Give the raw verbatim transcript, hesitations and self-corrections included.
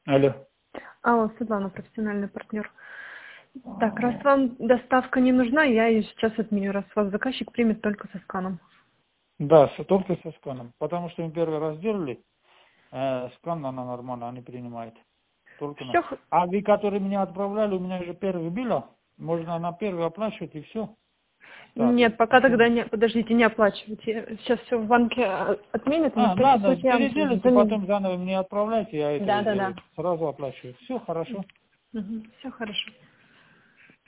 Алло. Алло, Светлана, профессиональный партнер. Так, раз вам доставка не нужна, я ее сейчас отменю, раз вас заказчик примет только со сканом. Да, с- только со сканом. Потому что мы первый раз делали, э, скан она нормально, они принимают. Только на... Все, А вы, которые меня отправляли, у меня же первый было. Можно на первый оплачивать и все. Так, нет, пока еще. тогда не, подождите, не оплачивайте. Сейчас все в банке а, отменят, и А, в этой ладно, сути я вам переделайте, заменю. потом заново мне отправляйте, я это Да, да, сделаю. да. Сразу оплачиваю. Все хорошо. Все хорошо.